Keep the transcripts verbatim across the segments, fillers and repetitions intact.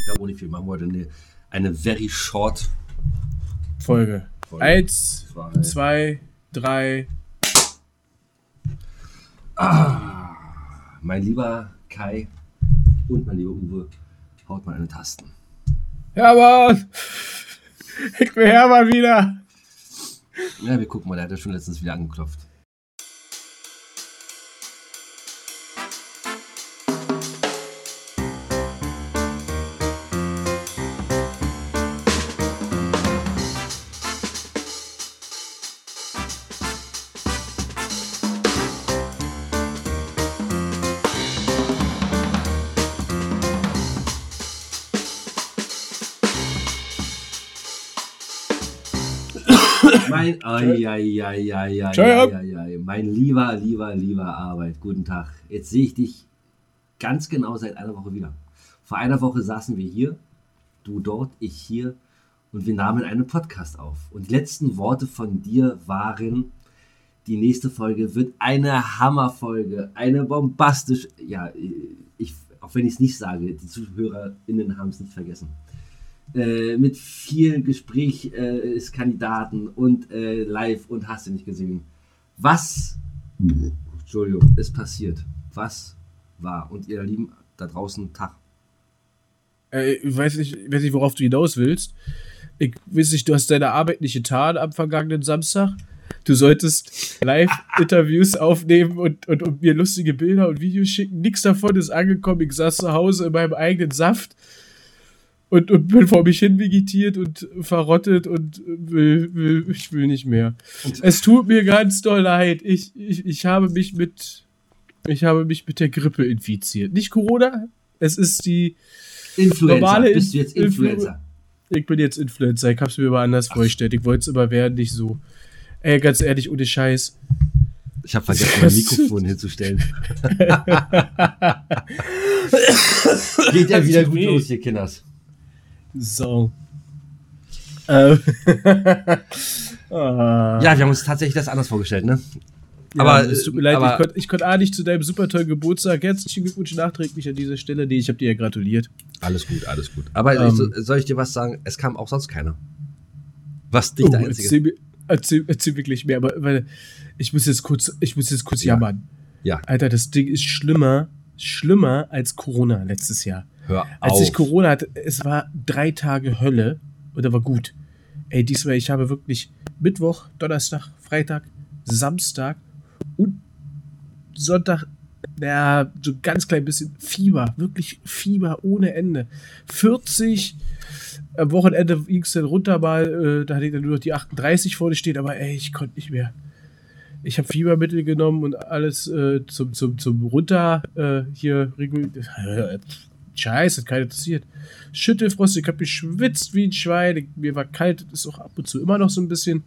glaube auch nicht viel. Machen wir heute eine, eine very short Folge. Folge. Eins, zwei, zwei drei. Ah, mein lieber Kai und mein lieber Uwe, haut mal eine Tasten. Hermann! Ich bin Hermann wieder! Ja, wir gucken mal, der hat ja schon letztens wieder angeklopft. Mein, ai, ai, ai, ai, ai, ai, ai, mein lieber, lieber, lieber Arbeit, guten Tag. Jetzt sehe ich dich ganz genau seit einer Woche wieder. Vor einer Woche saßen wir hier, du dort, ich hier und wir nahmen einen Podcast auf. Und die letzten Worte von dir waren, die nächste Folge wird eine Hammerfolge, eine bombastisch, ja, ich, auch wenn ich es nicht sage, die ZuhörerInnen haben es nicht vergessen. Äh, mit vielen Gesprächskandidaten äh, und äh, live und hast du nicht gesehen. Was, Entschuldigung, ist passiert? Was war? Und ihr Lieben da draußen, Tag. Äh, ich weiß nicht, ich weiß nicht, worauf du hinaus willst. Ich weiß nicht, du hast deine Arbeit nicht getan am vergangenen Samstag. Du solltest Live-Interviews aufnehmen und, und, und mir lustige Bilder und Videos schicken. Nichts davon ist angekommen. Ich saß zu Hause in meinem eigenen Saft. Und, und bin vor mich hin vegetiert und verrottet und will, will, ich will nicht mehr. Es tut mir ganz doll leid. Ich, ich, ich habe mich mit, ich habe mich mit der Grippe infiziert. Nicht Corona, es ist die Influencer. normale Bist du jetzt Influencer? Influ- ich bin jetzt Influencer. Ich hab's mir immer anders vorgestellt. Ich wollte es immer werden, nicht so. Ey, ganz ehrlich, ohne Scheiß. Ich habe vergessen, mein Mikrofon hinzustellen. Geht ja wieder gut los hier, Kinders. So. Ähm. ah. Ja, wir haben uns tatsächlich das anders vorgestellt, ne? Ja, aber es tut mir leid, aber ich konnte ich konnt A nicht zu deinem super tollen Geburtstag. Herzlichen Glückwunsch nachträglich an dieser Stelle. Nee, ich habe dir ja gratuliert. Alles gut, alles gut. Aber ähm, ich, soll ich dir was sagen? Es kam auch sonst keiner. Was dich oh, der Einzige. Erzähl, erzähl, erzähl wirklich mehr, aber weil ich muss jetzt kurz, ich muss jetzt kurz ja. jammern. Ja. Alter, das Ding ist schlimmer, schlimmer als Corona letztes Jahr. Hör Als auf. ich Corona hatte, es war drei Tage Hölle und da war gut. Ey, diesmal, ich habe wirklich Mittwoch, Donnerstag, Freitag, Samstag und Sonntag, ja, so ein ganz klein bisschen Fieber, wirklich Fieber ohne Ende. vierzig, am Wochenende ging es dann runter mal, äh, da hatte ich dann nur noch die achtunddreißig vorne stehen, aber ey, ich konnte nicht mehr. Ich habe Fiebermittel genommen und alles äh, zum, zum, zum runter äh, hier reguliert. Scheiße, hat keiner interessiert. Schüttelfrost, ich hab geschwitzt wie ein Schwein. Mir war kalt, das ist auch ab und zu immer noch so ein bisschen.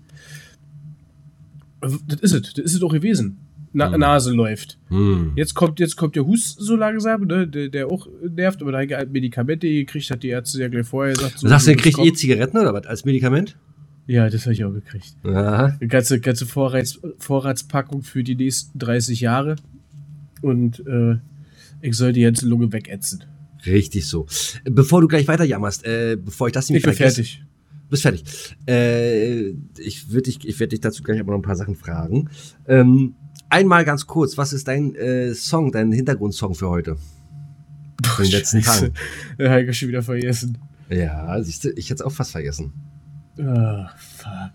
Das ist es, das ist es auch gewesen. Na, hm. Nase läuft. Hm. Jetzt kommt, jetzt kommt der Husten so langsam, ne, der, der auch nervt, aber da hat er Medikamente gekriegt, hat die Ärzte ja gleich vorher gesagt. So, sagst du, er kriegt eh Zigaretten oder was als Medikament? Ja, das habe ich auch gekriegt. Aha. Eine ganze, ganze Vorrats, Vorratspackung für die nächsten dreißig Jahre. Und äh, ich soll die ganze Lunge wegätzen. Richtig so. Bevor du gleich weiter jammerst, äh, bevor ich das nicht Ich bin fertig. Bist fertig. Äh, ich würde dich, ich werde dich dazu gleich aber noch ein paar Sachen fragen. Ähm, einmal ganz kurz, was ist dein äh, Song, dein Hintergrundsong für heute? Von den letzten Tagen. Ja, hab ich schon wieder vergessen. Ja, siehst du, ich hätte es auch fast vergessen. Oh, fuck.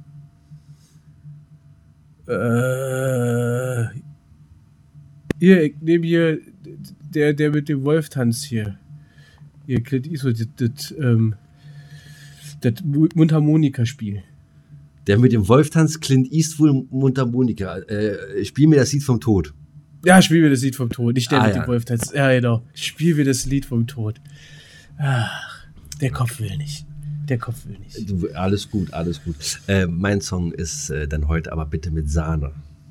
Äh, hier, ich nehme hier der, der mit dem Wolf-Tanz hier. Hier, Clint Eastwood, das, das, ähm, das Mundharmonika-Spiel. Der mit dem Wolf-Tanz, Clint Eastwood, Mundharmonika. Äh, spiel mir das Lied vom Tod. Ja, spiel mir das Lied vom Tod. Nicht der ah, mit ja. dem Wolf-Tanz. Ja, genau. Spiel mir das Lied vom Tod. Ach, der Kopf will nicht. Der Kopf will nicht. Du, alles gut, alles gut. Äh, mein Song ist äh, dann heute aber bitte mit Sahne.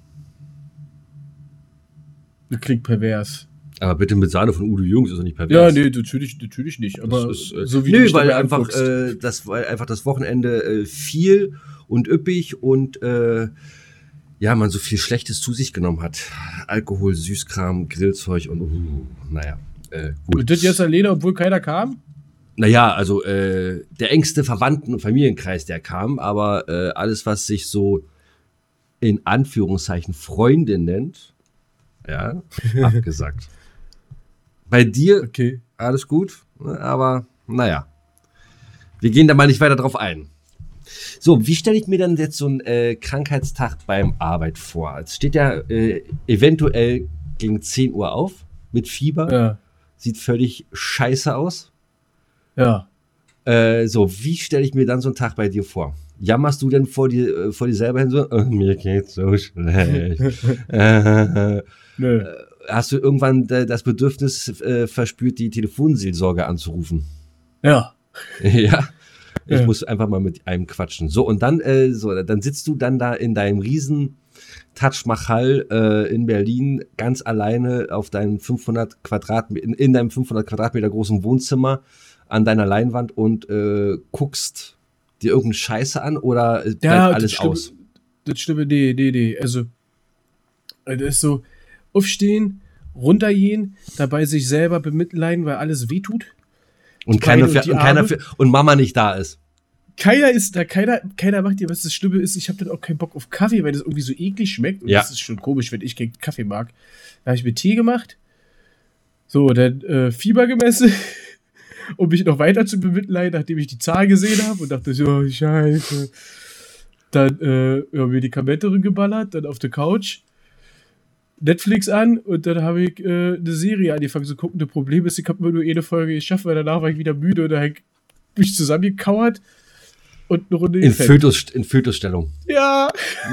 Das klingt pervers. Aber bitte mit Sahne von Udo Jürgens ist doch nicht Ja, pervers. nee, natürlich, natürlich nicht. Aber ist, äh, so wie nö, du weil einfach, äh, das, weil einfach das Wochenende äh, viel und üppig und äh, ja, man so viel Schlechtes zu sich genommen hat. Alkohol, Süßkram, Grillzeug und uh, naja, äh, gut. Und das jetzt alleine, obwohl keiner kam? Naja, also äh, der engste Verwandten- und Familienkreis, der kam, aber äh, alles, was sich so in Anführungszeichen Freunde nennt, ja, abgesagt. Bei dir Okay. alles gut, aber naja, wir gehen da mal nicht weiter drauf ein. So, wie stelle ich mir dann jetzt so einen äh, Krankheitstag beim Arbeit vor? Es steht ja äh, eventuell gegen zehn Uhr auf mit Fieber, Ja. sieht völlig scheiße aus. Ja. Äh, so, wie stelle ich mir dann so einen Tag bei dir vor? Jammerst du denn vor dir, äh, vor dir selber hin so, oh, mir geht's so schlecht. äh, Nö. hast du irgendwann äh, das Bedürfnis äh, verspürt, die Telefonseelsorge anzurufen? Ja. Ja. Ich Ja. muss einfach mal mit einem quatschen. So, und dann, äh, so, dann sitzt du dann da in deinem riesen Taj Mahal äh, in Berlin ganz alleine auf deinem fünfhundert Quadratmeter, in, in deinem fünfhundert Quadratmeter großen Wohnzimmer an deiner Leinwand und äh, guckst dir irgendeine Scheiße an oder bleibt Ja, alles das Schlimme, aus? Das Schlimme, nee, nee, nee. Also, das ist so, aufstehen, runtergehen, dabei sich selber bemitleiden, weil alles wehtut. Und keiner, Beine für, und die und, keiner Arme. für, und Mama nicht da ist. Keiner ist da, keiner, keiner macht dir, was das Schlimme ist. Ich habe dann auch keinen Bock auf Kaffee, weil das irgendwie so eklig schmeckt. Und Ja. das ist schon komisch, wenn ich keinen Kaffee mag. Da habe ich mir Tee gemacht. So, dann äh, Fieber gemessen, um mich noch weiter zu bemitleiden, nachdem ich die Zahl gesehen habe und dachte so, oh, Scheiße. Dann äh, ja, Medikamente geballert, dann auf der Couch, Netflix an und dann habe ich äh, eine Serie angefangen zu gucken. Das Problem ist, ich habe immer nur eine Folge geschafft, weil danach war ich wieder müde und da habe ich mich zusammengekauert und eine Runde In, gepennt. Fötus, in Fötusstellung. Ja,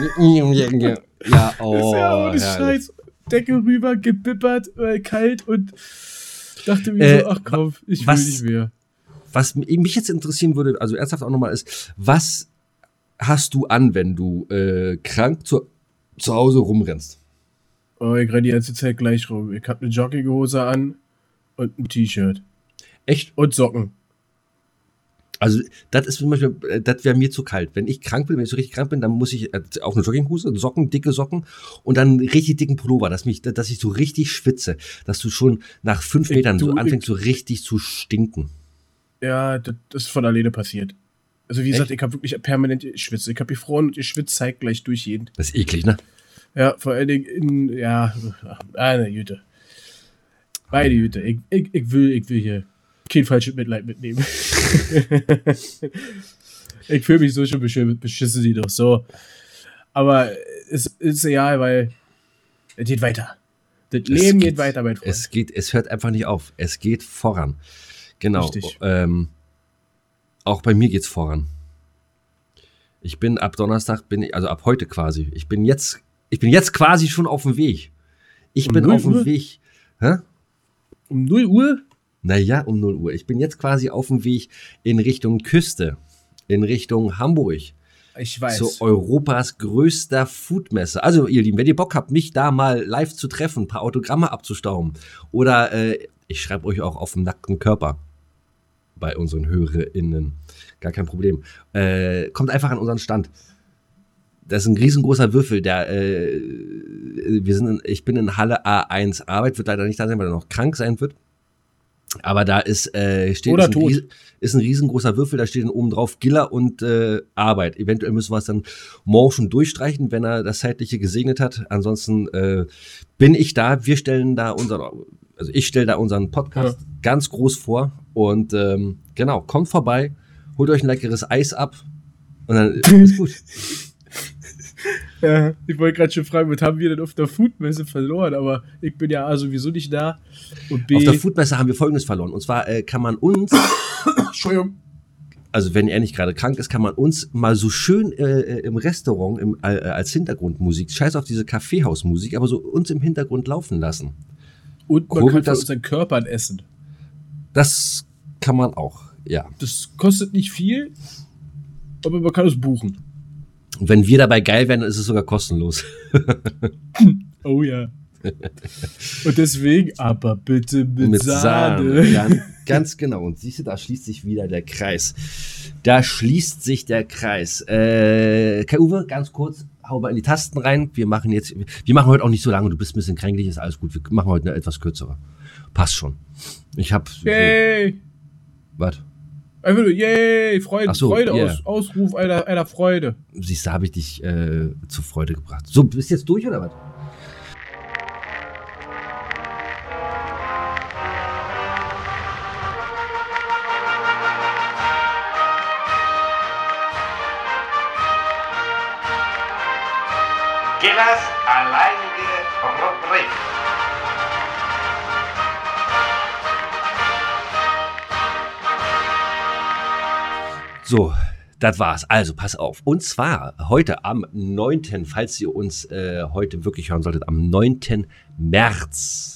Ja, oh. ist ja ohne herrlich. Scheiß. Decke rüber, gebippert, äh, kalt und dachte mir Äh, so, ach komm, ich will was- nicht mehr. Was mich jetzt interessieren würde, also ernsthaft auch nochmal ist, was hast du an, wenn du äh, krank zu, zu Hause rumrennst? Oh, ich renne die ganze Zeit gleich rum. Ich habe eine Jogginghose an und ein T-Shirt. Echt? Und Socken. Also, das ist zum Beispiel, äh, das wäre mir zu kalt. Wenn ich krank bin, wenn ich so richtig krank bin, dann muss ich äh, auch eine Jogginghose, Socken, dicke Socken und dann einen richtig dicken Pullover, dass, mich, dass ich so richtig schwitze, dass du schon nach fünf Ich- Metern du, so ich- anfängst, so richtig zu stinken. Ja, das, das ist von alleine passiert. Also wie Echt? gesagt, ich habe wirklich permanent geschwitzt. Ich habe gefroren und geschwitzt zeitgleich durchgehend. Das ist eklig, ne? Ja, vor allen Dingen in, ja, ach, meine Güte. Meine Güte, ich, ich, ich will, ich will hier kein falsches Mitleid mitnehmen. Ich fühle mich so schon beschissen, beschissen die doch so. Aber es ist egal, weil es geht weiter. Das Leben geht, geht- weiter, mein Freund. Es geht, es hört einfach nicht auf. Es geht voran. Genau. Richtig. Ähm, auch bei mir geht's voran. Ich bin ab Donnerstag, bin ich, also ab heute quasi. Ich bin jetzt, ich bin jetzt quasi schon auf dem Weg. Ich Um bin null auf dem Uhr? Weg. Hä? Um null Uhr? Naja, um null Uhr. Ich bin jetzt quasi auf dem Weg in Richtung Küste, in Richtung Hamburg, Ich weiß. zu Europas größter Foodmesse. Also, ihr Lieben, wenn ihr Bock habt, mich da mal live zu treffen, ein paar Autogramme abzustauben oder äh, ich schreibe euch auch auf dem nackten Körper bei unseren HörerInnen. Gar kein Problem. Äh, kommt einfach an unseren Stand. Das ist ein riesengroßer Würfel, der, äh, wir sind in, ich bin in Halle A eins. Arbeit wird leider nicht da sein, weil er noch krank sein wird. Aber da ist, äh, steht, Oder ist, ein tot. ries, ist ein riesengroßer Würfel, da steht dann oben drauf Giller und äh, Arbeit. Eventuell müssen wir es dann morgen schon durchstreichen, wenn er das Zeitliche gesegnet hat. Ansonsten äh, bin ich da, wir stellen da unseren, also ich stelle da unseren Podcast Ja. ganz groß vor. Und ähm, genau, kommt vorbei, holt euch ein leckeres Eis ab und dann ist gut. Ja, ich wollte gerade schon fragen, was haben wir denn auf der Foodmesse verloren? Aber ich bin ja A sowieso nicht da. Und B. Auf der Foodmesse haben wir Folgendes verloren. Und zwar äh, kann man uns, Entschuldigung. also wenn er nicht gerade krank ist, kann man uns mal so schön äh, im Restaurant im, äh, als Hintergrundmusik, scheiß auf diese Kaffeehausmusik, aber so uns im Hintergrund laufen lassen. Und man Kurbelt kann von das- unseren Körpern essen. Das kann man auch, ja. Das kostet nicht viel, aber man kann es buchen. Und wenn wir dabei geil werden, dann ist es sogar kostenlos. Oh ja. Und deswegen, aber bitte mit, Sahne. Ja, ganz genau. Und siehst du, da schließt sich wieder der Kreis. Da schließt sich der Kreis. Äh, Kai-Uwe, ganz kurz, hau mal in die Tasten rein. Wir machen jetzt, wir machen heute auch nicht so lange. Du bist ein bisschen kränklich, ist alles gut. Wir machen heute eine etwas kürzere. Passt schon. Ich hab, so, Yay! was? Einfach nur, yay, Freude, so, Freude, yeah. aus, Ausruf einer, einer Freude. Siehst du, habe ich dich äh, zur Freude gebracht. So, bist du jetzt durch oder was? Gillers alleinige Rubrik. So, das war's. Also, pass auf. Und zwar heute am neunten, falls ihr uns äh, heute wirklich hören solltet, am neunten März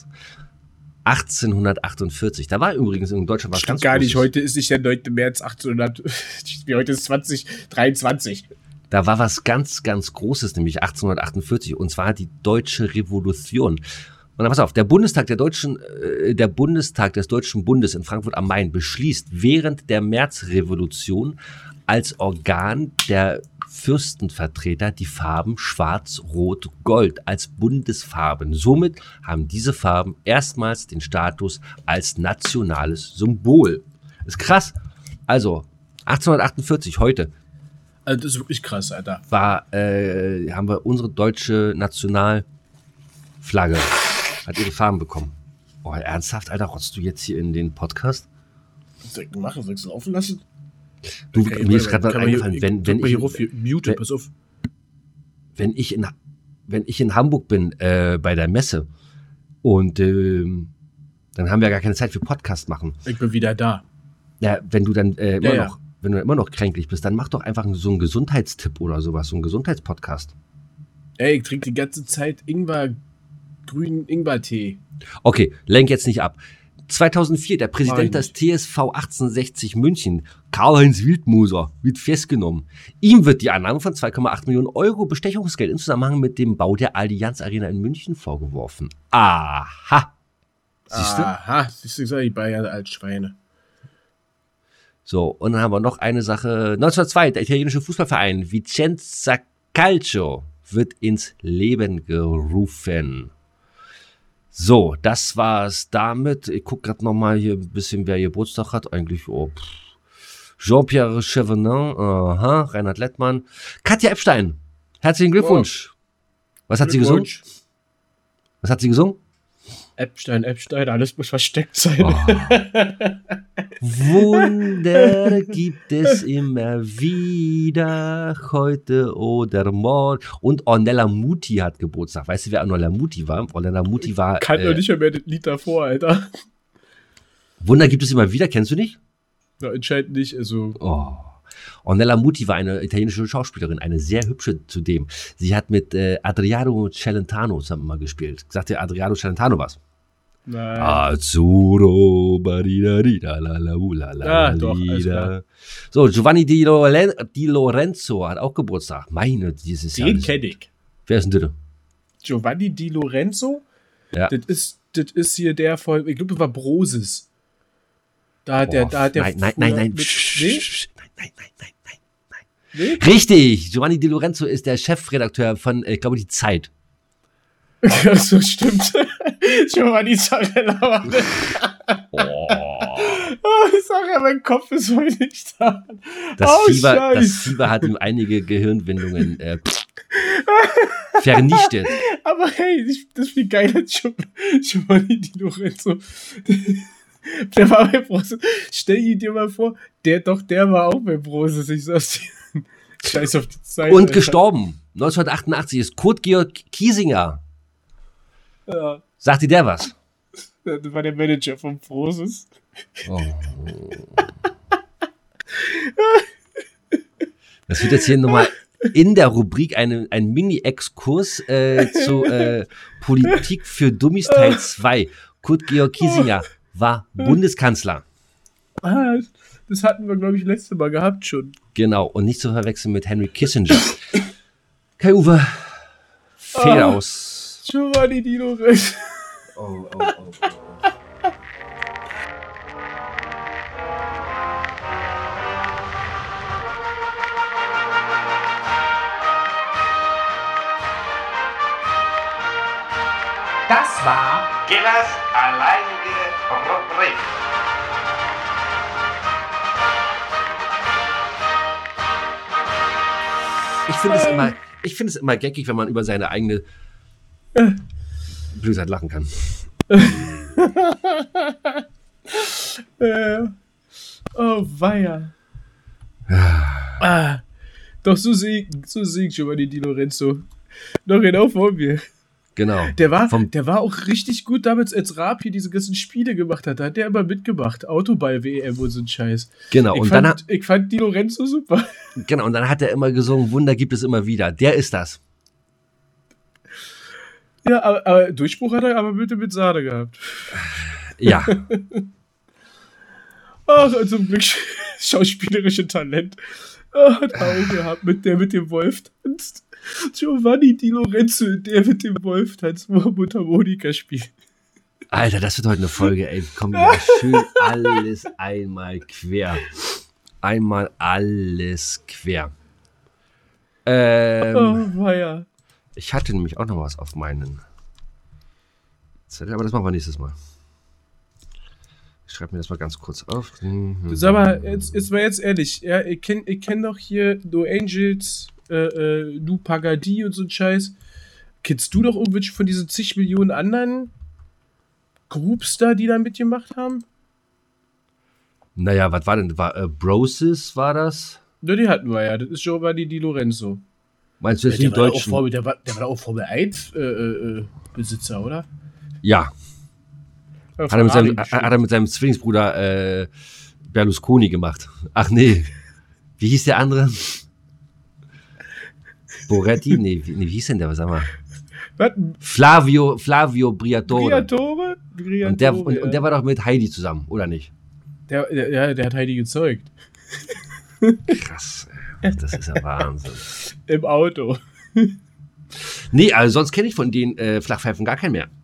achtzehnhundertachtundvierzig. Da war übrigens in Deutschland was ganz gar nicht, Großes. heute ist nicht der neunte März achtzehnhundert, heute ist zwanzig dreiundzwanzig. Da war was ganz, ganz Großes, nämlich achtzehnhundertachtundvierzig, und zwar die Deutsche Revolution. Und dann pass auf, der Bundestag der Deutschen, äh, der Bundestag des Deutschen Bundes in Frankfurt am Main beschließt während der Märzrevolution als Organ der Fürstenvertreter die Farben Schwarz, Rot, Gold als Bundesfarben. Somit haben diese Farben erstmals den Status als nationales Symbol. Ist krass. Also achtzehnhundertachtundvierzig, heute, Also das ist wirklich krass, Alter. war, äh, haben wir unsere deutsche Nationalflagge, hat ihre Farben bekommen. Oh, ernsthaft, Alter, rotzt du jetzt hier in den Podcast? Was soll ich denn machen? Soll ich es laufen lassen? Du, Okay, mir ist warte, gerade was kann man hier- eingefallen, wenn, drück wenn, mal hier ich, rauf, hier, mute, wenn- pass auf. wenn, ich in, wenn ich in Hamburg bin, äh, bei der Messe, und ähm, dann haben wir gar keine Zeit für Podcast machen. Ich bin wieder da. Ja, wenn du dann äh, immer Ja, ja. noch, wenn du immer noch kränklich bist, dann mach doch einfach so einen Gesundheitstipp oder sowas, so einen Gesundheitspodcast. Ey, ich trinke die ganze Zeit Ingwer, grünen Ingwertee. Okay, lenk jetzt nicht ab. zweitausendvier, der Mach ich Präsident des nicht. T S V achtzehnhundertsechzig München, Karl-Heinz Wildmoser, wird festgenommen. Ihm wird die Annahme von zwei Komma acht Millionen Euro Bestechungsgeld im Zusammenhang mit dem Bau der Allianz Arena in München vorgeworfen. Aha. Siehst du? Aha, siehst du, ich sag die Bayern als Schweine. So, und dann haben wir noch eine Sache. neunzehnhundertzwei, der italienische Fußballverein Vicenza Calcio wird ins Leben gerufen. So, das war's damit. Ich gucke gerade nochmal hier ein bisschen, wer Geburtstag hat. Eigentlich, oh, pff. Jean-Pierre Chevenin, aha, Reinhard Lettmann. Katja Epstein, herzlichen Glückwunsch. Was hat sie gesungen? Glückwunsch. Was hat sie gesungen? Epstein, Epstein, alles muss versteckt sein. Oh. Wunder gibt es immer wieder, heute oder morgen. Und Ornella Muti hat Geburtstag. Weißt du, wer Ornella Muti war? Ornella Muti war... Kann doch äh, nicht mehr das Lied davor, Alter. Wunder gibt es immer wieder, kennst du nicht? Ja, entscheidend nicht, also. Oh. Ornella Muti war eine italienische Schauspielerin, eine sehr hübsche zudem. Sie hat mit äh, Adriano Celentano zusammen mal gespielt. Sagt dir Adriano Celentano was? Nein. Azzurro, baridadida, la la la la Ah, doch, alles lida. klar. So, Giovanni Di, Loren Di Lorenzo hat auch Geburtstag. Meine, dieses Jahr. Den kenne ich. Wer ist denn das? Giovanni Di Lorenzo? Ja. Das ist, das ist hier der von, ich glaube, das war Broses. Da hat der, Boah, da hat der. nein, nein, nein, nein. Mit, Psch, nee? psch, nein, nein, nein, nein, nein, nein. Nee? Richtig, Giovanni Di Lorenzo ist der Chefredakteur von, äh, ich glaube, Die Zeit. Ja, so stimmt. Giovanni Zarella war das. Oh. Oh, ich sag ja, mein Kopf ist heute nicht da. Das, Oh, Fieber, das Scheiße. Fieber hat ihm einige Gehirnwindungen äh, vernichtet. Aber hey, ich- das ist viel geiler Gio- Giovanni Di Lorenzo. Der war bei Broses. Stell ihn dir mal vor, der doch, der war auch bei Broses. Ich sag's dir. Scheiß auf die Zeit. Und Alter. gestorben. neunzehnhundertachtundachtzig ist Kurt Georg Kiesinger. Ja, Sagt dir der was? das war der Manager von Broses. Oh. Das wird jetzt hier nochmal in der Rubrik eine, ein Mini-Exkurs äh, zu äh, Politik für Dummies Teil zwei. Kurt Georg Kiesinger war Bundeskanzler. Ah, das hatten wir, glaube ich, letztes Mal gehabt schon. Genau, und nicht zu verwechseln mit Henry Kissinger. Kai-Uwe, Fade Ah. aus. Giovanni Di Lorenzo. Oh, oh, oh, oh. Das war Gillers alleinige Rubrik. Ich finde es immer, ich finde es immer geckig, wenn man über seine eigene Blödheit lachen kann. äh, oh, weia. ah, doch so sehe so seh ich Giovanni Di Lorenzo. Noch genau vor mir. Genau. Der war, Vom der war auch richtig gut damals, als Raab hier diese ganzen Spiele gemacht hat. Da hat der immer mitgemacht. Autoball-W M und so ein Scheiß. Genau. Ich, und fand, dann hat, ich fand Di Lorenzo super. Genau, und dann hat er immer gesungen, Wunder gibt es immer wieder. Der ist das. Ja, aber, aber Durchbruch hat er aber bitte mit Sahne gehabt. Ja. Ach, und zum Glück schauspielerische Talent. Oh, hat er auch gehabt, mit der mit dem Wolf tanzt. Giovanni Di Lorenzo, der mit dem Wolf tanzt, wo Mundharmonika spielt. Alter, das wird heute eine Folge, ey. Komm, ja, schön alles einmal quer. Einmal alles quer. Ähm, oh, weia. Ich hatte nämlich auch noch was auf meinen Zettel, aber das machen wir nächstes Mal. Ich schreibe mir das mal ganz kurz auf. Sag mal, jetzt, jetzt mal jetzt ehrlich, ja, ich kenne ich kenn doch hier No Angels, äh, äh, Nu Pagadi und so ein Scheiß. Kennst du doch irgendwelche von diesen zig Millionen anderen Groups da, die da mitgemacht haben? Naja, was war denn? War, äh, Brosis war das? Ja, die hatten wir ja. Das ist Giovanni Di Lorenzo. Meinst du jetzt Ja, die der, war auch Deutschen? Formel, der, war, der war auch Formel eins äh, äh, Besitzer, oder? Ja. Ja, Hat er mit seinem, Ferrari hat er mit seinem Zwillingsbruder äh, Berlusconi gemacht. Ach nee. Wie hieß der andere? Boretti? Nee, wie, nee, wie hieß denn der? Sag mal. Was? Flavio, Flavio Briatore. Briatore? Briatore, Und der, und, ja. und der war doch mit Heidi zusammen, oder nicht? Der, der, ja, der hat Heidi gezeugt. Krass, ey. Das ist ja Wahnsinn. Im Auto. Nee, also sonst kenne ich von den äh, Flachpfeifen gar keinen mehr.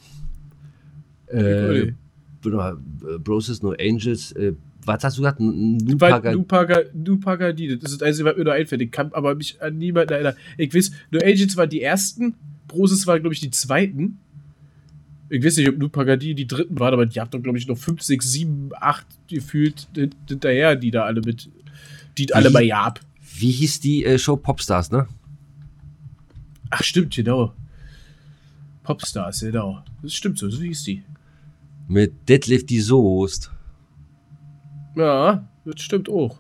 Äh, Brosis, No Angels, äh, was hast du gesagt? Nu Pagadi. Nu Paga- Nu Pagadi, das ist das Einzige, was mir nur einfällt. Ich kann aber mich an niemanden erinnern. Ich weiß, No Angels waren die ersten, Brosis war, glaube ich, die zweiten. Ich weiß nicht, ob Nu Pagadi die dritten waren, aber die haben doch, glaube ich, noch fünf, sechs, sieben, acht gefühlt hinterher, die da alle mit, die alle bei Jab. Wie hieß die äh, Show? Popstars, ne? Ach, stimmt, genau. Popstars, genau. Das stimmt so, so hieß die. Mit Detlef die Soest. Ja, das stimmt auch.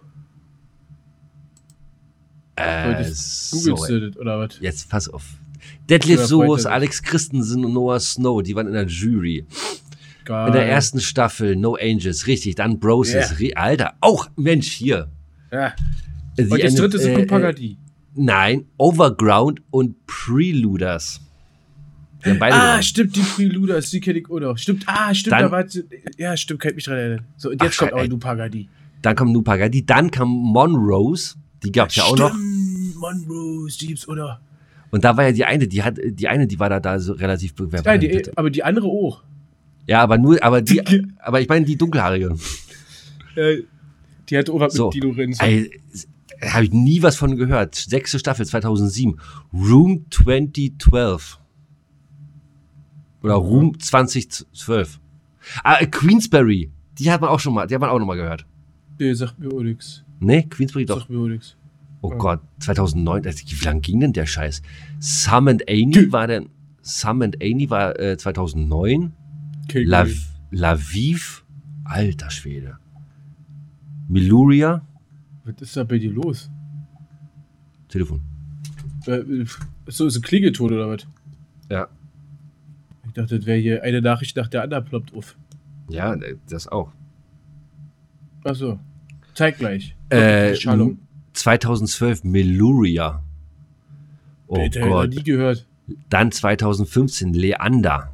Äh, Googlest so, du das, oder was? jetzt pass auf. Detlef Ja, Soest, weiter. Alex Christensen und Noah Snow, die waren in der Jury. Geil. In der ersten Staffel No Angels, richtig. Dann Brosis, Ja. Re- Alter, auch Mensch hier. Ja. Die Und das eine- dritte sind äh, Nu äh, Pagadi. Nein, Overground und Preluders. Die haben beide Ah, gewonnen. stimmt, die Preluders, die kenne ich auch noch. Stimmt, ah, stimmt, Dann- da war. Ja, stimmt, kann ich mich dran erinnern. So, und jetzt Ach, kommt auch ey. Nu Pagadi. Dann kam Nu Pagadi, dann kam Monrose, die gab es ja auch noch. Stimmt, Monrose, die gibt's, oder? Und da war ja die eine, die hat, die eine, die war da, da so relativ bewerbt. Ja, die, aber die andere auch. Ja, aber nur, aber die, aber ich meine die dunkelhaarige. Ja, die hatte auch was So, mit Di Lorenzo. ey, habe ich nie was von gehört. Sechste Staffel zweitausendsieben. Room zwanzig zwölf. Oder Room zwanzig zwölf. Ah, äh, Queensberry. Die hat man auch schon mal, die hat man auch noch mal gehört. Nee, sagt mir auch nix. Ne, Queensberry doch. Sagt mir auch nix. Oh Ja. Gott, zweitausendneun, also wie lang ging denn der Scheiß? Sam and Amy war denn, Sam and Amy war äh, zweitausendneun. Okay, La, okay. Laviv, alter Schwede. Miluria, Was ist da bei dir los? Telefon. Äh, so, ist ein Klingelton oder was? Ja. Ich dachte, das wäre hier eine Nachricht nach der anderen ploppt auf. Ja, das auch. Achso. Zeig gleich. Äh, Schallung. zweitausendzwölf Miluria. Oh Alter, hab ich Gott. noch nie gehört. Dann zweitausendfünfzehn Leander.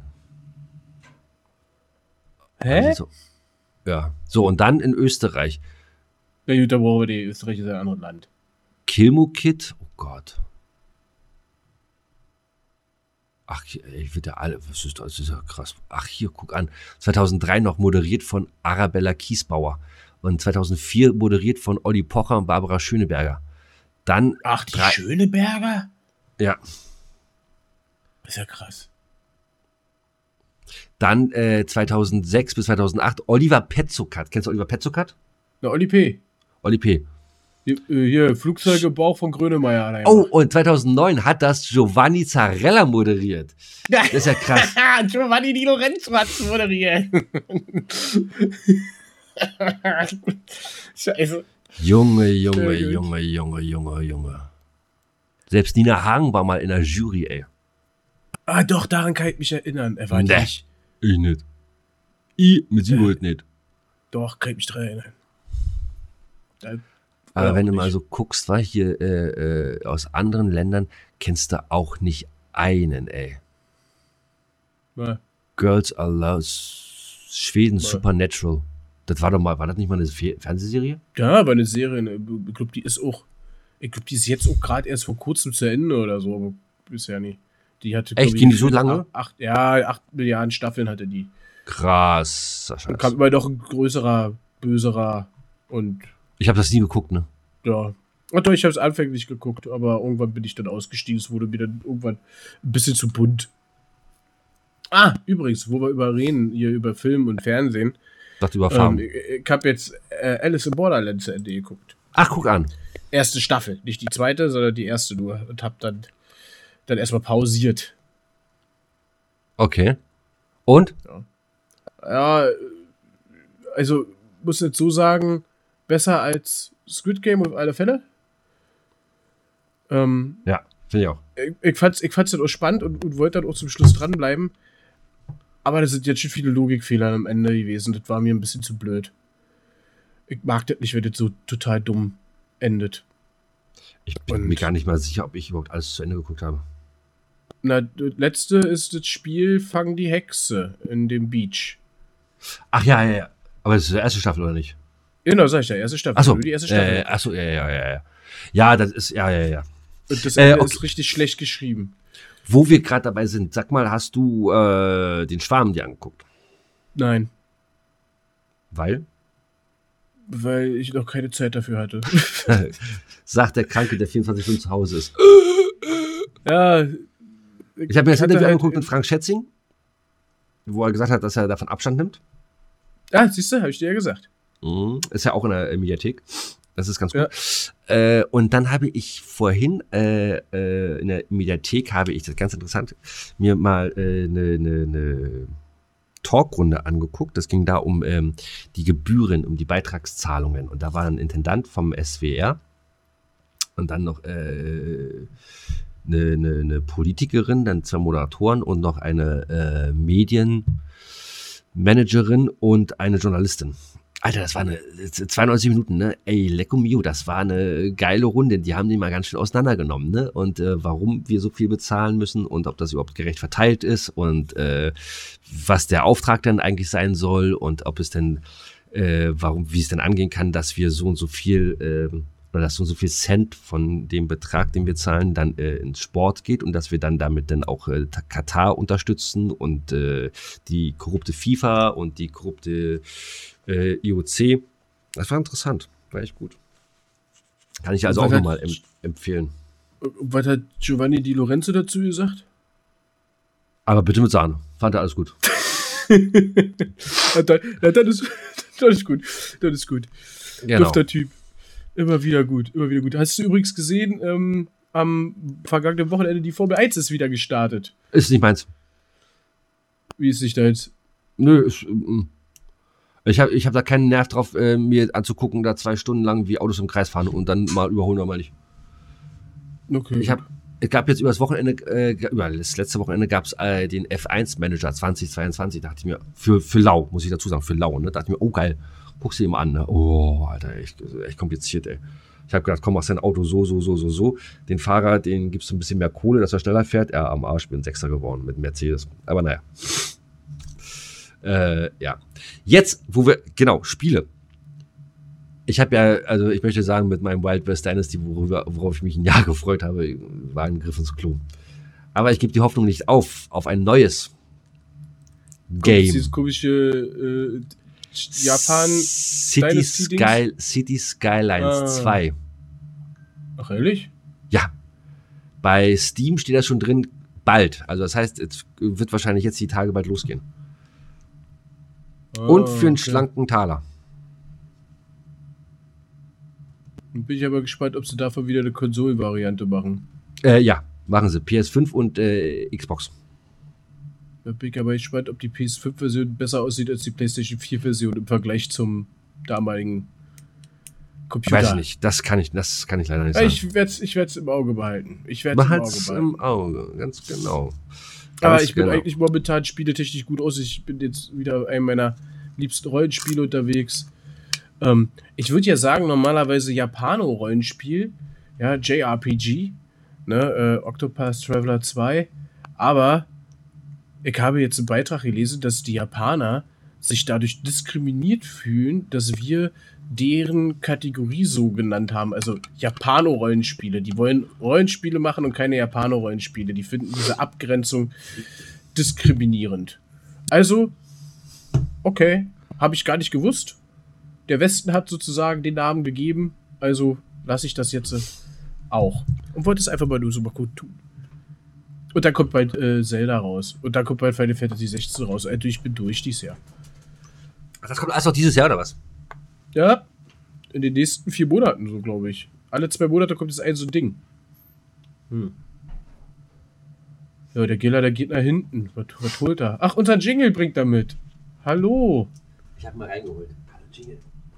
Hä? Also, ja. So, und dann in Österreich. Na gut, da brauchen wir die Österreich ist ein anderes Land. Kilmo Kid. Oh Gott. Ach, ich würde ja alle, was ist das? Das ist ja krass. Ach, hier, guck an. zweitausenddrei noch moderiert von Arabella Kiesbauer. Und zweitausendvier moderiert von Olli Pocher und Barbara Schöneberger. Dann, Ach, die Drei- Schöneberger? ja, Das ist ja krass. dann äh, zweitausendsechs bis zweitausendacht Oliver Petzokat. Kennst du Oliver Petzokat? Na, Oli P. Olli P. Hier, hier Flugzeugebauch von Grönemeyer. Allein. Oh, und zweitausendneun hat das Giovanni Zarella moderiert. Das ist ja krass. Giovanni Di Lorenzo hat es moderiert. Scheiße. Junge, Junge, Junge, Junge, Junge, Junge. Selbst Nina Hagen war mal in der Jury, ey. Ah, doch, daran kann ich mich erinnern. Er war Nee. nicht. Ich nicht. Ich mit Sicherheit nicht. Doch, kann ich mich daran erinnern. Da, Aber ja, wenn du nicht. mal so guckst, war hier äh, äh, aus anderen Ländern, kennst du auch nicht einen, ey. Ja. Girls Are Loud, Schweden Ja. Supernatural. Das war doch mal, war das nicht mal eine Fe- Fernsehserie? Ja, aber eine Serie, ne, ich glaube, die ist auch, ich glaube, die ist jetzt auch gerade erst vor kurzem zu Ende oder so, aber bisher nicht. Die hatte, Echt? glaub ich, Ging die so lange? Acht, ja, acht Milliarden Staffeln hatte die. Krass. Dann kam immer noch ein größerer, böserer und Ich habe das nie geguckt, ne? ja. Und doch, ich habe es anfänglich geguckt, aber irgendwann bin ich dann ausgestiegen. Es wurde mir dann irgendwann ein bisschen zu bunt. Ah, übrigens, wo wir über reden, hier über Film und Fernsehen. Dachte über Ähm, Farben. ich ich habe jetzt äh, Alice in Borderland zu Ende geguckt. Ach, guck an. Erste Staffel, nicht die zweite, sondern die erste nur. Und hab dann, dann erstmal pausiert. Okay. Und? Ja, also muss jetzt so sagen, besser als Squid Game auf alle Fälle. Ähm, Ja, finde ich auch. ich, ich fand's, ich fand's dann auch spannend und, und wollte dann auch zum Schluss dranbleiben. Aber das sind jetzt schon viele Logikfehler am Ende gewesen. Das war mir ein bisschen zu blöd. Ich mag das nicht, wenn das so total dumm endet. Ich bin Und- mir gar nicht mal sicher, ob ich überhaupt alles zu Ende geguckt habe. Na, das letzte ist das Spiel Fang die Hexe in dem Beach. Ach ja, ja, ja. Aber das ist die erste Staffel, oder nicht? Genau, sag ich ja, erste Staffel. Achso. Nur die erste Staffel. Äh, achso, ja, ja, ja, ja. Ja, das ist, ja, ja, ja. Und das äh, Ende okay. ist richtig schlecht geschrieben. Wo wir gerade dabei sind, sag mal, hast du äh, den Schwarm dir angeguckt? Nein, Weil? weil ich noch keine Zeit dafür hatte. Sagt der Kranke, der vierundzwanzig Stunden zu Hause ist. Ja. Ich habe mir das hatte Interview halt- angeguckt mit Frank Schätzing, wo er gesagt hat, dass er davon Abstand nimmt. Ah, siehst du, habe ich dir ja gesagt. Mhm. Ist ja auch in der äh, Mediathek. Das ist ganz gut. Ja. Äh, und dann habe ich vorhin äh, äh, in der Mediathek habe ich, das ist ganz interessant, mir mal eine äh, ne, ne, ne Talkrunde angeguckt. Das ging da um ähm, die Gebühren, um die Beitragszahlungen. Und da war ein Intendant vom S W R und dann noch äh, eine, eine, eine Politikerin, dann zwei Moderatoren und noch eine äh, Medienmanagerin und eine Journalistin. Alter, das war eine zweiundneunzig Minuten, ne? Ey, lecco mio, das war eine geile Runde. Die haben die mal ganz schön auseinandergenommen, ne? Und äh, warum wir so viel bezahlen müssen und ob das überhaupt gerecht verteilt ist und äh, was der Auftrag denn eigentlich sein soll und ob es denn, äh, warum, wie es denn angehen kann, dass wir so und so viel, äh, oder dass so und so viel Cent von dem Betrag, den wir zahlen, dann äh, ins Sport geht und dass wir dann damit dann auch äh, Katar unterstützen und äh, die korrupte FIFA und die korrupte Äh, I O C. Das war interessant. War echt gut. Kann ich also Und auch was nochmal hat- em empfehlen. Was hat Giovanni Di Lorenzo dazu gesagt? Aber bitte mit Sahne. Fand er alles gut. Ja, dann, ja, dann, ist, dann ist gut. Dann ist gut. Genau. Dufter Typ. Immer wieder gut. Immer wieder gut. Hast du übrigens gesehen, ähm, am vergangenen Wochenende die Formel eins ist wieder gestartet. Ist nicht meins. Wie ist sich da jetzt? Nö, ist, mm. ich habe ich hab da keinen Nerv drauf, äh, mir anzugucken, da zwei Stunden lang wie Autos im Kreis fahren und dann mal überholen oder mal nicht. Okay. Ich habe, es gab jetzt über das Wochenende, äh, über das letzte Wochenende gab es äh, den F eins Manager zwanzig zweiundzwanzig. Da dachte ich mir, für, für lau, muss ich dazu sagen, für lau, ne? Da dachte ich mir, oh geil, guckst du dir mal an, ne? Oh, Alter, echt, echt kompliziert, ey. Ich habe gedacht, komm, mach dein Auto so, so, so, so, so. Den Fahrer, den gibst du ein bisschen mehr Kohle, dass er schneller fährt. Er am Arsch, bin Sechster geworden mit Mercedes. Aber naja. Äh, ja. Jetzt, wo wir, genau, Spiele. Ich habe ja, also ich möchte sagen, mit meinem Wild West Dynasty, worüber, worauf ich mich ein Jahr gefreut habe, war ein Griff ins Klo. Aber ich gebe die Hoffnung nicht auf, auf ein neues Kommt Game. jetzt dieses komische äh, Japan. City, Dynasty-Dings? Sky, City Skylines Ah. zwei. Ach, ehrlich? Ja. Bei Steam steht das schon drin, bald. Also das heißt, es wird wahrscheinlich jetzt die Tage bald losgehen. Und für einen Ah, okay. schlanken Taler. Dann bin ich aber gespannt, ob sie davon wieder eine Konsolenvariante machen. Äh, ja, machen sie. P S fünf und äh, Xbox. Da bin ich aber gespannt, ob die P S fünf Version besser aussieht als die PlayStation vier Version im Vergleich zum damaligen Computer. Weiß ich nicht. Das kann ich, das kann ich leider nicht Ja, sagen. ich werde es ich werd's im Auge behalten. Ich werde es im Auge Behalt's behalten. im Auge, ganz genau. Aber Ganz ich bin genau. eigentlich momentan spieletechnisch gut aus. Ich bin jetzt wieder einem meiner liebsten Rollenspiele unterwegs. Ähm, ich würde ja sagen, normalerweise Japano-Rollenspiel, ja, J R P G, ne, äh, Octopath Traveler zwei, aber ich habe jetzt einen Beitrag gelesen, dass die Japaner sich dadurch diskriminiert fühlen, dass wir deren Kategorie so genannt haben, also Japano-Rollenspiele. Die wollen Rollenspiele machen und keine Japano-Rollenspiele. Die finden diese Abgrenzung diskriminierend. Also, okay, habe ich gar nicht gewusst. Der Westen hat sozusagen den Namen gegeben, also lasse ich das jetzt äh, auch. Und wollte es einfach mal nur so mal gut tun. Und dann kommt bald äh, Zelda raus. Und dann kommt bald Final Fantasy sechzehn raus. Also ich bin durch dieses Jahr. Ach, das kommt alles noch dieses Jahr, oder was? Ja, in den nächsten vier Monaten so, glaube ich. Alle zwei Monate kommt jetzt ein so ein Ding. Hm. Ja, der Giller, der geht nach hinten. Was, was holt er? Ach, unseren Jingle bringt er mit. Hallo. Ich habe mal reingeholt. Hallo, Jingle.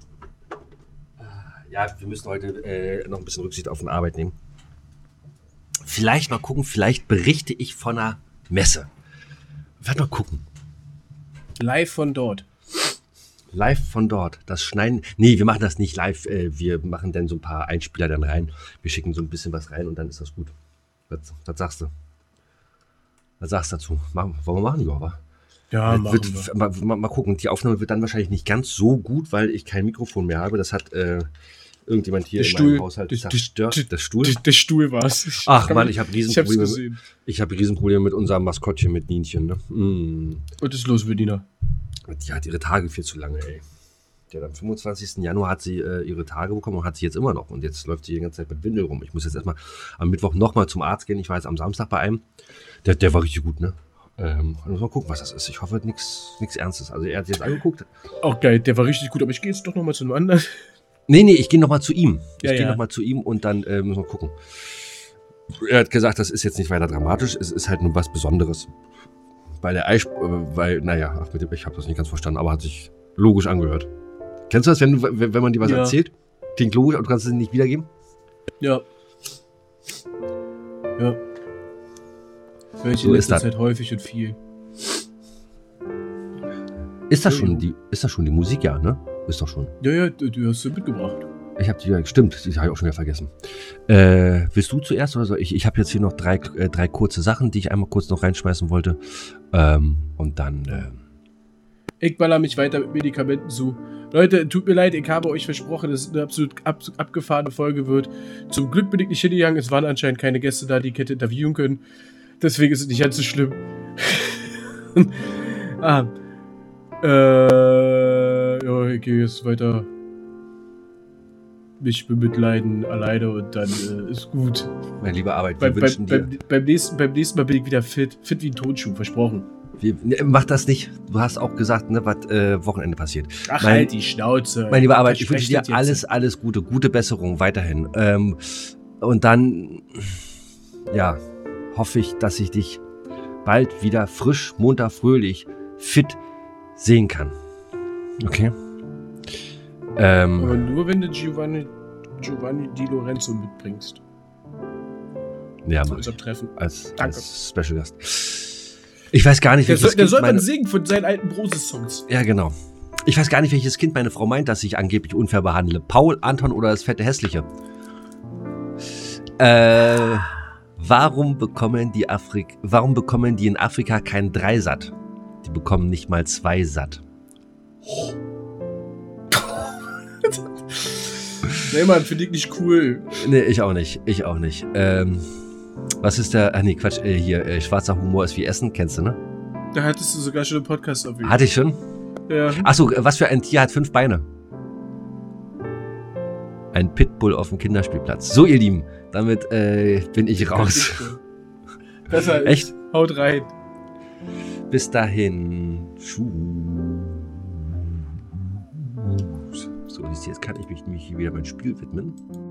Ja, wir müssen heute äh, noch ein bisschen Rücksicht auf die Arbeit nehmen. Vielleicht mal gucken, vielleicht berichte ich von einer Messe. Warte mal gucken. Live von dort. Live von dort. Das Schneiden. Nee, wir machen das nicht live. Äh, wir machen dann so ein paar Einspieler dann rein. Wir schicken so ein bisschen was rein und dann ist das gut. Was, was sagst du? Was sagst du dazu? Machen, wollen wir machen, Jova? Ja, machen wird, wir. Mal, mal, mal gucken. Die Aufnahme wird dann wahrscheinlich nicht ganz so gut, weil ich kein Mikrofon mehr habe. Das hat äh, irgendjemand hier Der in Stuhl. meinem Haushalt Der- zerstört. der- Der Stuhl? Der, der Stuhl war es. Ach Mann, ich habe Ich hab's Riesenprobleme. gesehen. Ich habe Riesenprobleme mit unserem Maskottchen, mit Nienchen. Ne? Mm. Was ist los, Bediener? Die hat ihre Tage viel zu lange, ey. Ja, am fünfundzwanzigsten Januar hat sie äh, ihre Tage bekommen und hat sie jetzt immer noch. Und jetzt läuft sie die ganze Zeit mit Windel rum. Ich muss jetzt erstmal am Mittwoch nochmal zum Arzt gehen. Ich war jetzt am Samstag bei einem. Der, der war richtig gut, ne? Ähm, muss mal gucken, was das ist. Ich hoffe, nichts Ernstes. Also er hat sich jetzt angeguckt. Auch geil, der war richtig gut, aber ich gehe jetzt doch nochmal zu einem anderen. Nee, nee, ich gehe nochmal zu ihm. Ich Ja, gehe ja. nochmal zu ihm und dann äh, müssen wir gucken. Er hat gesagt, das ist jetzt nicht weiter dramatisch. Es ist halt nur was Besonderes. Weil der Eisp... Äh, weil, naja, ach, mit dem, ich habe das nicht ganz verstanden, aber hat sich logisch angehört. Kennst du das, wenn, du, wenn wenn man dir was Ja. erzählt? Klingt logisch, aber du kannst es nicht wiedergeben? Ja. Ja. Hör ich So in ist letzter das. Zeit häufig und viel. Ist das, Ja, schon ja. die, ist das schon die Musik, ja, ne? Ist doch schon. Ja, ja, du, du hast sie mitgebracht. Ich habe die, ja, stimmt, die habe ich auch schon wieder vergessen. Äh, willst du zuerst oder so? Ich, ich habe jetzt hier noch drei, äh, drei kurze Sachen, die ich einmal kurz noch reinschmeißen wollte. Ähm, und dann... Äh, Ich baller mich weiter mit Medikamenten zu. Leute, tut mir leid, ich habe euch versprochen, dass es eine absolut ab, abgefahrene Folge wird. Zum Glück bin ich nicht hingegangen, es waren anscheinend keine Gäste da, die ich hätte interviewen können. Deswegen ist es nicht ganz so schlimm. ah. Äh, ja, ich gehe jetzt weiter mich bemitleiden alleine und dann äh, ist gut. meine liebe Arbeit, Beim, wir beim, wünschen dir... beim, beim, nächsten, beim nächsten Mal bin ich wieder fit. Fit wie ein Tonschuh, versprochen. Wir, ne, mach das nicht. Du hast auch gesagt, ne, was äh, Wochenende passiert. Ach, Mein- halt die Schnauze. Meine liebe Arbeit, Was ich wünsche sprecht dir ihr jetzt? alles, alles Gute, gute Besserung weiterhin. Ähm, und dann, ja, hoffe ich, dass ich dich bald wieder frisch, munter, fröhlich, fit sehen kann. Okay? Ähm, Aber nur wenn du Giovanni, Giovanni Di Lorenzo mitbringst. ja, Zu mach ich. unserem Treffen. Als, Danke. als Special Gast. Ich weiß gar nicht, Der welches soll, der Kind soll man meine... singen von seinen alten Broses-Songs. Ja, genau. Ich weiß gar nicht, welches Kind meine Frau meint, dass ich angeblich unfair behandle. Paul, Anton oder das fette Hässliche? Äh, warum bekommen die Afrik, warum bekommen die in Afrika keinen Dreisat? Die bekommen nicht mal zwei Satt. Nee, Mann, finde ich nicht cool. Nee, ich auch nicht. Ich auch nicht. Ähm, was ist der, ach nee, Quatsch, äh, hier, äh, schwarzer Humor ist wie Essen, kennst du, ne? Da hattest du sogar schon einen Podcast auf jeden Hatte ich schon? Ja. Achso, was für ein Tier hat fünf Beine? Ein Pitbull auf dem Kinderspielplatz. So, ihr Lieben, damit äh, bin ich raus. Besser ist. Echt? Haut rein. Bis dahin. Tschüss. So, jetzt kann ich mich, mich wieder mein Spiel widmen.